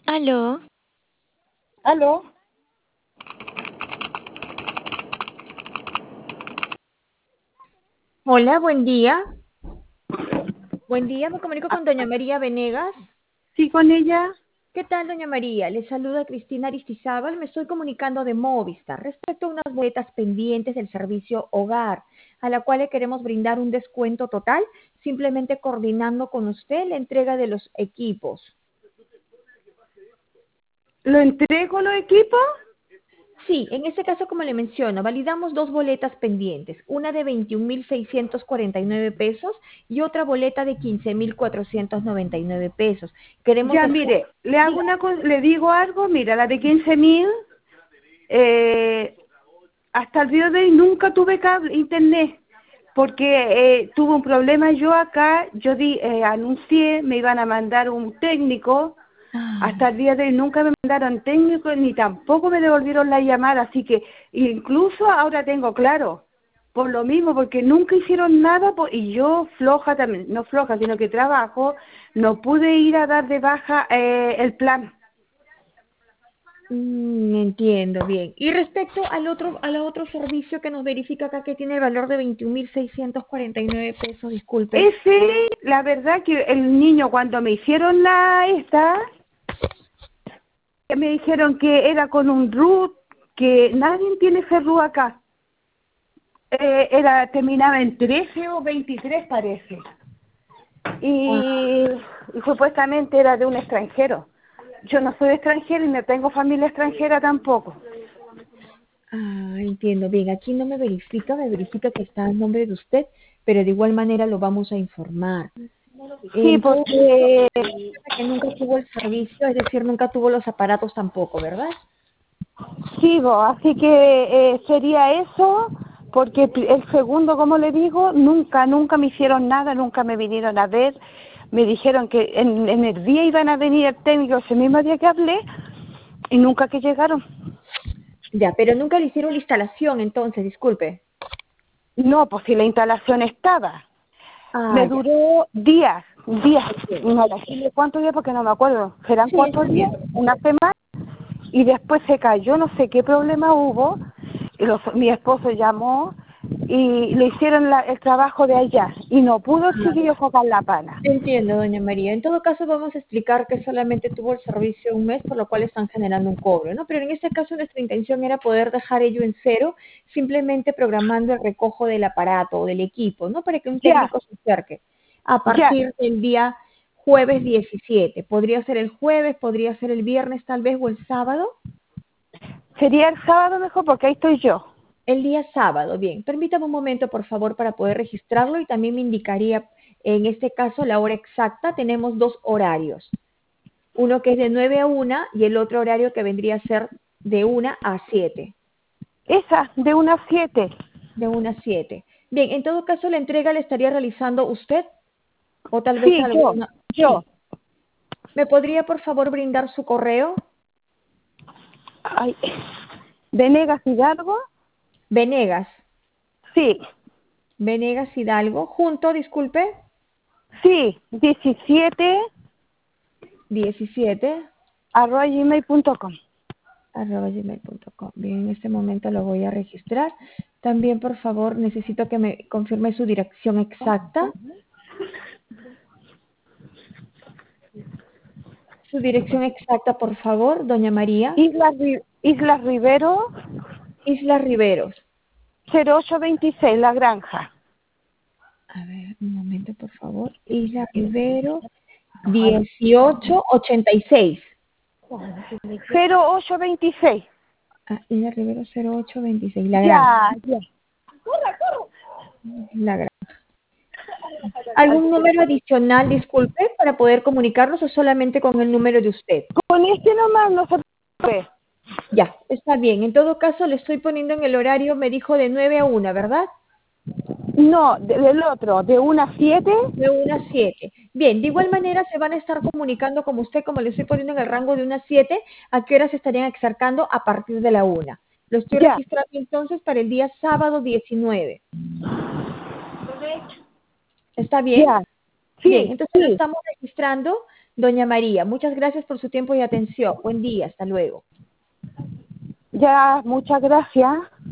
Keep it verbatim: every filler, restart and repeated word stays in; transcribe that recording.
Aló. ¿Aló? Hola, buen día. Buen día, me comunico con doña María Venegas. Sí, con ella. ¿Qué tal, doña María? Le saluda Cristina Aristizábal. Me estoy comunicando de Movistar respecto a unas boletas pendientes del servicio Hogar, a la cual le queremos brindar un descuento total, simplemente coordinando con usted la entrega de los equipos. ¿Lo entrego los equipos? Sí, en este caso, como le menciono, validamos dos boletas pendientes, una de veintiún mil seiscientos cuarenta y nueve pesos y otra boleta de quince mil cuatrocientos noventa y nueve pesos. Queremos Ya, hacer... mire, le hago Diga. una co- le digo algo, mira, la de quince mil, eh, hasta el día de hoy nunca tuve cable, internet, porque eh, tuve un problema yo acá, yo di, eh, anuncié, me iban a mandar un técnico, hasta el día de hoy nunca me mandaron técnico, ni tampoco me devolvieron la llamada, así que incluso ahora tengo claro, por lo mismo, porque nunca hicieron nada, po- y yo floja también, no floja, sino que trabajo, no pude ir a dar de baja eh, el plan. Mm, entiendo, bien. Y respecto al otro, al otro servicio que nos verifica acá que tiene el valor de veintiún mil seiscientos cuarenta y nueve pesos, disculpe. Ese, la verdad que el niño cuando me hicieron la esta, me dijeron que era con un R U T, que nadie tiene ese R U T acá. Eh, era, terminaba en trece o veintitrés parece. Y, y supuestamente era de un extranjero. Yo no soy extranjera y no tengo familia extranjera tampoco. Ah, entiendo, bien. Aquí no me verifica, me verifica que está el nombre de usted, pero de igual manera lo vamos a informar. Sí, En todo porque caso, que nunca tuvo el servicio, es decir, nunca tuvo los aparatos tampoco, ¿verdad? sigo, así que eh, sería eso, porque pri- el segundo, como le digo, nunca, nunca me hicieron nada, nunca me vinieron a ver. Me dijeron que en, en el día iban a venir el técnico ese mismo día que hablé y nunca que llegaron. Ya, pero nunca le hicieron la instalación, entonces, disculpe. No, pues si la instalación estaba. Ah, Me ya. duró días, días, Entiendo. no decirle cuántos días porque no me acuerdo. ¿Serán Sí, cuatro está días? bien. ¿Una semana? Y después se cayó, no sé qué problema hubo. Y los- mi esposo llamó y le hicieron la- el trabajo de allá. Y no pudo el Ah, ya. chiquillo sacar la pana. Entiendo, doña María. En todo caso, vamos a explicar que solamente tuvo el servicio un mes, por lo cual están generando un cobro, ¿no? Pero en este caso, nuestra intención era poder dejar ello en cero, simplemente programando el recojo del aparato o del equipo, ¿no? Para que un Ya, técnico se acerque a ya. partir del día jueves diecisiete. Podría ser el jueves, podría ser el viernes tal vez o el sábado. Sería el sábado mejor porque ahí estoy yo. El día sábado, bien. Permítame un momento, por favor, para poder registrarlo y también me indicaría, en este caso, la hora exacta. Tenemos dos horarios. Uno que es de nueve a una y el otro horario que vendría a ser de una a siete. Esa, de unas siete. De una a siete. Bien, en todo caso, la entrega la estaría realizando usted o tal vez Sí, yo, alguna. yo. Sí. ¿Me podría, por favor, brindar su correo? Ay. ¿Venegas Hidalgo? Venegas. Sí, Venegas Hidalgo. Junto, disculpe. sí, diecisiete diecisiete arroba gmail punto com. arroba gmail punto com. Bien, en este momento lo voy a registrar. También, por favor, necesito que me confirme su dirección exacta. Su dirección exacta, por favor, doña María. Isla, Ri- Isla Rivero, Islas Riveros. cero ocho veintiséis, La Granja. A ver, un momento, por favor. Isla Rivero, dieciocho ochenta y seis. cero ocho veintiséis. Ah, Isla Rivero cero ocho veintiséis. La Granja. Ya, ya. La Granja. ¿Algún número adicional, disculpe, para poder comunicarnos o solamente con el número de usted? Con este nomás no se puede. Ya, está bien. En todo caso, le estoy poniendo en el horario, me dijo de nueve a una, ¿verdad? No, de- del otro, de una a siete. De una a siete. Bien, de igual manera se van a estar comunicando como usted, como le estoy poniendo en el rango de una a siete, a qué hora se estarían acercando a partir de la una. Lo estoy Ya, registrando entonces para el día sábado diecinueve. ¿Está bien? ya. Bien, Sí, entonces lo sí, estamos registrando. Doña María, muchas gracias por su tiempo y atención. Buen día, hasta luego. Ya, muchas gracias.